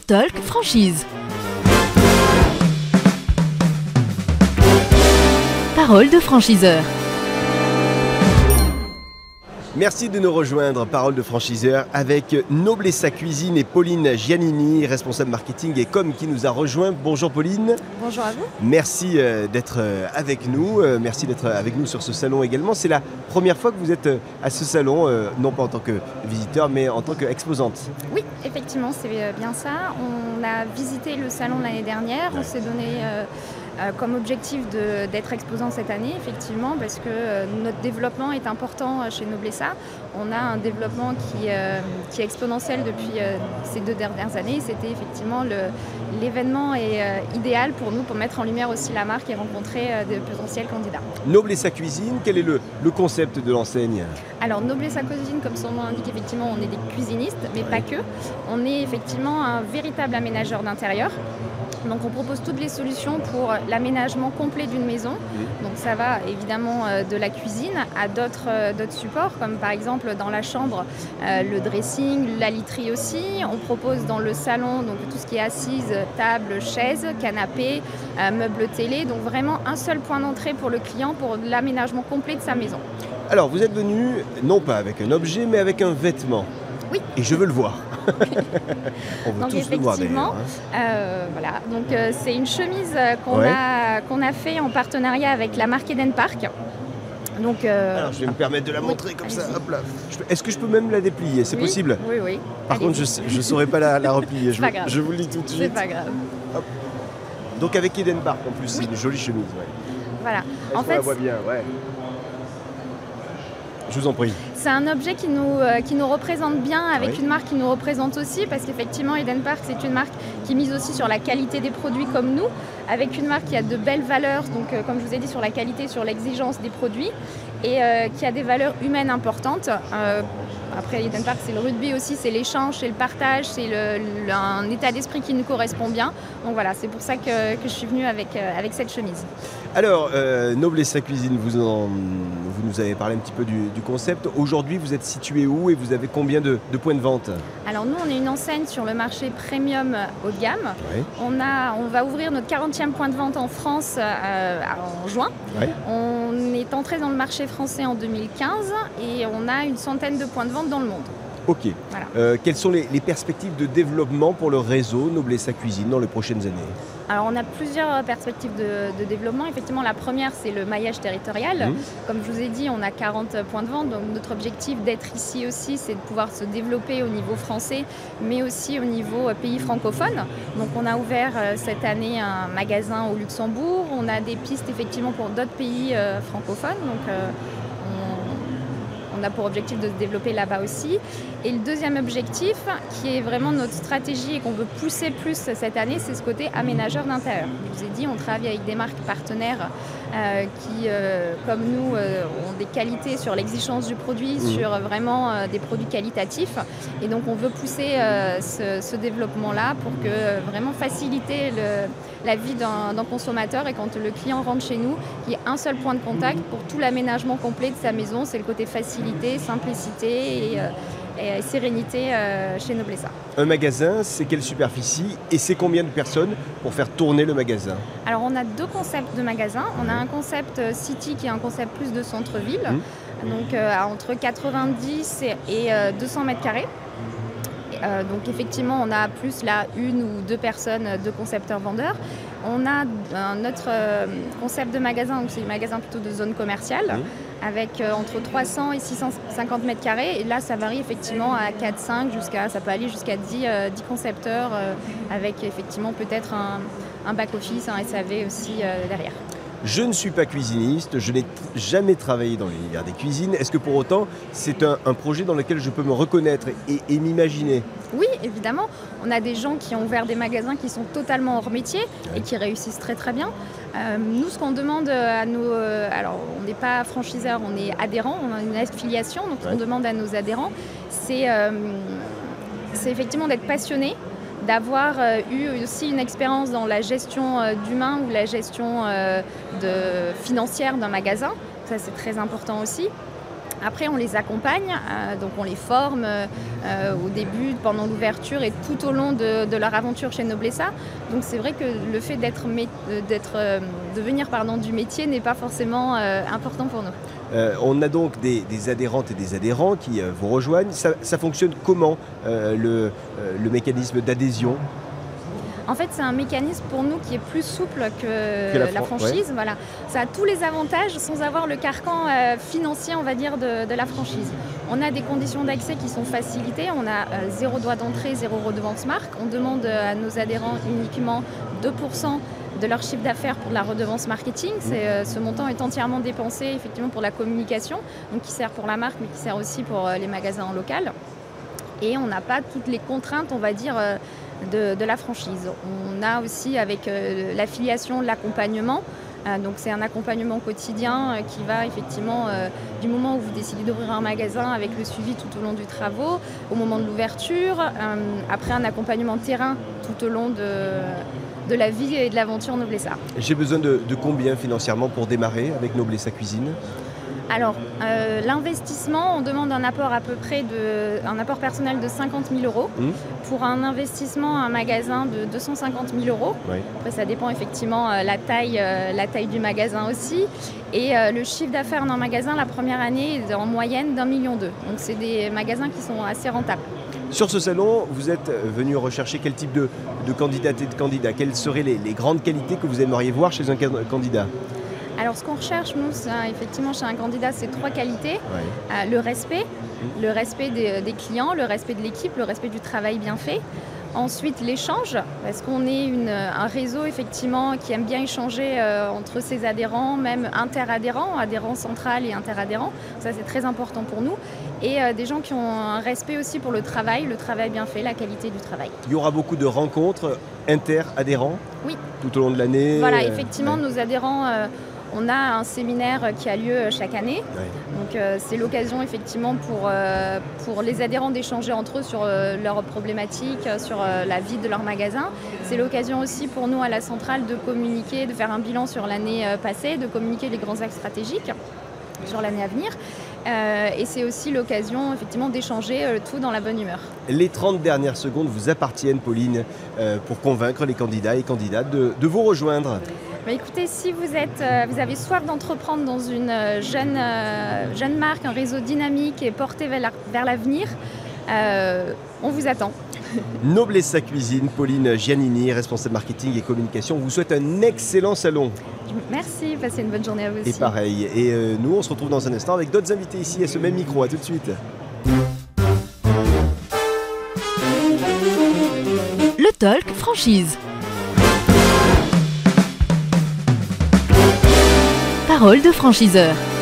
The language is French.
Talk Franchise. Parole de franchiseur. Merci de nous rejoindre, Parole de franchiseur, avec Noblessa Cuisine et Pauline Giannini, responsable marketing et com, qui nous a rejoint. Bonjour Pauline. Bonjour à vous. Merci d'être avec nous. Merci d'être avec nous sur ce salon également. C'est la première fois que vous êtes à ce salon, non pas en tant que visiteur, mais en tant qu'exposante. Oui, effectivement, c'est bien ça. On a visité le salon l'année dernière. On s'est donné comme objectif d'être exposant cette année, effectivement, parce que notre développement est important chez Noblessa. On a un développement qui est exponentiel depuis ces 2 dernières années. C'était effectivement l'événement idéal pour nous, pour mettre en lumière aussi la marque et rencontrer de potentiels candidats. Noblessa Cuisine, quel est le concept de l'enseigne? Alors Noblessa Cuisine, comme son nom l'indique, effectivement, on est des cuisinistes, mais pas que. On est effectivement un véritable aménageur d'intérieur. Donc on propose toutes les solutions pour l'aménagement complet d'une maison. Donc ça va évidemment de la cuisine à d'autres supports, comme par exemple dans la chambre, le dressing, la literie aussi. On propose dans le salon donc tout ce qui est assise, table, chaise, canapé, meubles télé. Donc vraiment un seul point d'entrée pour le client pour l'aménagement complet de sa maison. Alors vous êtes venu non pas avec un objet, mais avec un vêtement. Oui. Et je veux le voir. On veut donc tous le voir d'ailleurs. Voilà, donc c'est une chemise qu'on a fait en partenariat avec la marque Eden Park. Donc, alors je vais me permettre de la montrer comme ça. Hop là. Est-ce que je peux même la déplier? C'est possible? Oui, oui. Par contre, je ne saurais pas la replier. Je vous le dis tout de suite. C'est pas grave. Hop. Donc avec Eden Park en plus, c'est une jolie chemise. Ouais. Voilà. En fait, on la voit bien, ouais. Je vous en prie. C'est un objet qui nous représente bien, avec une marque qui nous représente aussi, parce qu'effectivement Eden Park, c'est une marque qui mise aussi sur la qualité des produits comme nous, avec une marque qui a de belles valeurs, donc comme je vous ai dit, sur la qualité, sur l'exigence des produits, et qui a des valeurs humaines importantes. Après Eden Park, c'est le rugby aussi, c'est l'échange, c'est le partage, c'est un état d'esprit qui nous correspond bien. Donc voilà, c'est pour ça que je suis venue avec cette chemise. Alors, Noblessa Cuisine, vous nous avez parlé un petit peu du concept. Aujourd'hui, vous êtes situé où et vous avez combien de points de vente? Alors nous, on est une enseigne sur le marché premium haut de gamme. Ouais. On va ouvrir notre 40e point de vente en France en juin. Ouais. On est entré dans le marché français en 2015 et on a une centaine de points de vente dans le monde. Ok. Voilà. Quelles sont les perspectives de développement pour le réseau Noblessa Cuisine dans les prochaines années? Alors on a plusieurs perspectives de développement. Effectivement, la première, c'est le maillage territorial. Comme je vous ai dit, on a 40 points de vente. Donc notre objectif d'être ici aussi, c'est de pouvoir se développer au niveau français, mais aussi au niveau pays francophone. Donc on a ouvert cette année un magasin au Luxembourg. On a des pistes effectivement pour d'autres pays francophones. Donc on a pour objectif de se développer là-bas aussi. Et le deuxième objectif, qui est vraiment notre stratégie et qu'on veut pousser plus cette année, c'est ce côté aménageur d'intérieur. Je vous ai dit, on travaille avec des marques partenaires qui, comme nous, ont des qualités sur l'exigence du produit, sur vraiment des produits qualitatifs. Et donc on veut pousser ce développement-là pour que vraiment faciliter la vie d'un consommateur, et quand le client rentre chez nous, il y ait un seul point de contact pour tout l'aménagement complet de sa maison. C'est le côté facilité, simplicité et sérénité chez Noblessa. Un magasin, c'est quelle superficie et c'est combien de personnes pour faire tourner le magasin? Alors on a 2 concepts de magasins. On a un concept City qui est un concept plus de centre-ville, donc entre 90 et 200 mètres carrés. Donc effectivement, on a plus là 1 ou 2 personnes, 2 concepteurs-vendeurs. On a un autre concept de magasin, donc c'est un magasin plutôt de zone commerciale, avec entre 300 et 650 mètres carrés. Et là, ça varie effectivement à 4-5, ça peut aller jusqu'à 10 concepteurs, avec effectivement peut-être un back-office, un SAV aussi derrière. Je ne suis pas cuisiniste, je n'ai jamais travaillé dans l'univers des cuisines. Est-ce que pour autant, c'est un projet dans lequel je peux me reconnaître et m'imaginer? Oui, évidemment. On a des gens qui ont ouvert des magasins qui sont totalement hors métier et qui réussissent très très bien. Nous, ce qu'on demande à nos... alors, on n'est pas franchiseur, on est adhérent, on a une affiliation. Donc, ce qu'on demande à nos adhérents, c'est effectivement d'être passionné, d'avoir eu aussi une expérience dans la gestion d'humain ou la gestion financière d'un magasin. Ça, c'est très important aussi. Après, on les accompagne, donc on les forme au début, pendant l'ouverture et tout au long de leur aventure chez Noblessa. Donc c'est vrai que le fait de venir du métier n'est pas forcément important pour nous. On a donc des adhérentes et des adhérents qui vous rejoignent. Ça fonctionne comment le mécanisme d'adhésion ? En fait, c'est un mécanisme pour nous qui est plus souple que la franchise. Ouais. Voilà. Ça a tous les avantages sans avoir le carcan financier, on va dire, de la franchise. On a des conditions d'accès qui sont facilitées. On a 0 droit d'entrée, 0 redevance marque. On demande à nos adhérents uniquement 2% de leur chiffre d'affaires pour de la redevance marketing. Ce montant est entièrement dépensé effectivement pour la communication, donc qui sert pour la marque, mais qui sert aussi pour les magasins en local. Et on n'a pas toutes les contraintes, on va dire, de la franchise. On a aussi avec l'affiliation l'accompagnement. Donc c'est un accompagnement quotidien qui va effectivement du moment où vous décidez d'ouvrir un magasin avec le suivi tout au long du travaux, au moment de l'ouverture, après un accompagnement terrain tout au long de la vie et de l'aventure Noblessa. J'ai besoin de combien financièrement pour démarrer avec Noblessa Cuisine ? Alors, l'investissement, on demande un apport un apport personnel de 50 000 €. Pour un investissement, un magasin de 250 000 €. Oui. Après, ça dépend effectivement la taille du magasin aussi. Et le chiffre d'affaires d'un magasin, la première année, est en moyenne d'1,2 million. Donc, c'est des magasins qui sont assez rentables. Sur ce salon, vous êtes venu rechercher quel type de candidates et de candidats ? Quelles seraient les grandes qualités que vous aimeriez voir chez un candidat ? Alors ce qu'on recherche, nous, effectivement chez un candidat, c'est 3 qualités. Ouais. Le respect des clients, le respect de l'équipe, le respect du travail bien fait. Ensuite, l'échange, parce qu'on est un réseau effectivement qui aime bien échanger entre ses adhérents, même interadhérents, adhérents central et interadhérents. Ça, c'est très important pour nous. Et des gens qui ont un respect aussi pour le travail bien fait, la qualité du travail. Il y aura beaucoup de rencontres inter-adhérents ? Oui. Tout au long de l'année ? Voilà, effectivement, nos adhérents... On a un séminaire qui a lieu chaque année. Ouais. Donc c'est l'occasion effectivement pour les adhérents d'échanger entre eux sur leurs problématiques, sur la vie de leur magasin. C'est l'occasion aussi pour nous à la centrale de communiquer, de faire un bilan sur l'année passée, de communiquer les grands axes stratégiques sur l'année à venir. Et c'est aussi l'occasion effectivement d'échanger tout dans la bonne humeur. Les 30 dernières secondes vous appartiennent, Pauline, pour convaincre les candidats et candidates de vous rejoindre. Écoutez, si vous avez soif d'entreprendre dans une jeune marque, un réseau dynamique et porté vers l'avenir, on vous attend. Noblessa Cuisine, Pauline Giannini, responsable marketing et communication, vous souhaite un excellent salon. Merci, passez une bonne journée à vous aussi. Et pareil, et nous on se retrouve dans un instant avec d'autres invités ici à ce même micro, à tout de suite. Le Talk Franchise. Parole de franchiseur.